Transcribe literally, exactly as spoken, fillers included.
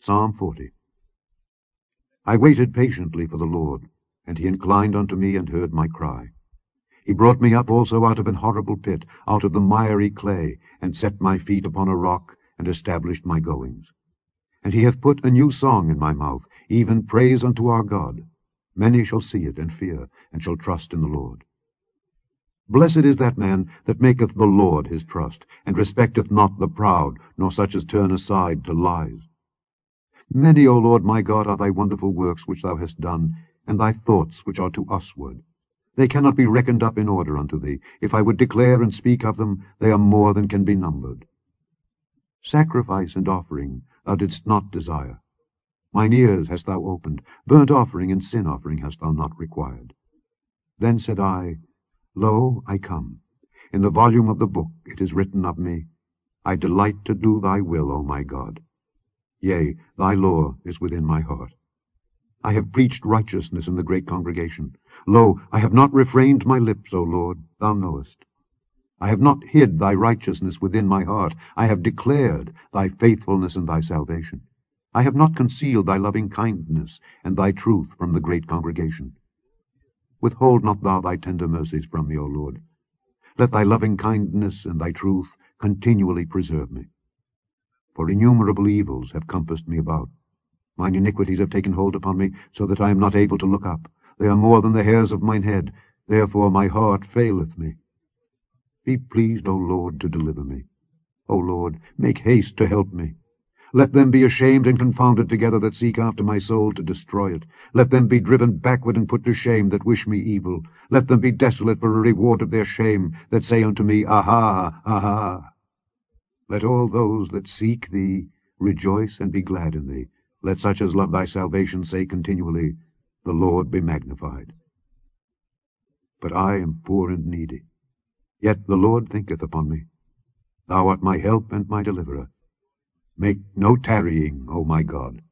Psalm forty. I waited patiently for the Lord, and he inclined unto me and heard my cry. He brought me up also out of an horrible pit, out of the miry clay, and set my feet upon a rock, and established my goings. And he hath put a new song in my mouth, even praise unto our God. Many shall see it, and fear, and shall trust in the Lord. Blessed is that man that maketh the Lord his trust, and respecteth not the proud, nor such as turn aside to lies. Many, O Lord my God, are thy wonderful works which thou hast done, and thy thoughts which are to usward. They cannot be reckoned up in order unto thee. If I would declare and speak of them, they are more than can be numbered. Sacrifice and offering thou didst not desire. Mine ears hast thou opened. Burnt offering and sin offering hast thou not required. Then said I, Lo, I come. In the volume of the book it is written of me, I delight to do thy will, O my God. Yea, thy law is within my heart. I have preached righteousness in the great congregation. Lo, I have not refrained my lips, O Lord, thou knowest. I have not hid thy righteousness within my heart. I have declared thy faithfulness and thy salvation. I have not concealed thy loving kindness and thy truth from the great congregation. Withhold not thou thy tender mercies from me, O Lord. Let thy loving kindness and thy truth continually preserve me. For innumerable evils have compassed me about. Mine iniquities have taken hold upon me, so that I am not able to look up. They are more than the hairs of mine head. Therefore my heart faileth me. Be pleased, O Lord, to deliver me. O Lord, make haste to help me. Let them be ashamed and confounded together that seek after my soul to destroy it. Let them be driven backward and put to shame that wish me evil. Let them be desolate for a reward of their shame, that say unto me, Aha, aha. Let all those that seek thee rejoice and be glad in thee. Let such as love thy salvation say continually, The Lord be magnified. But I am poor and needy. Yet the Lord thinketh upon me. Thou art my help and my deliverer. Make no tarrying, O my God.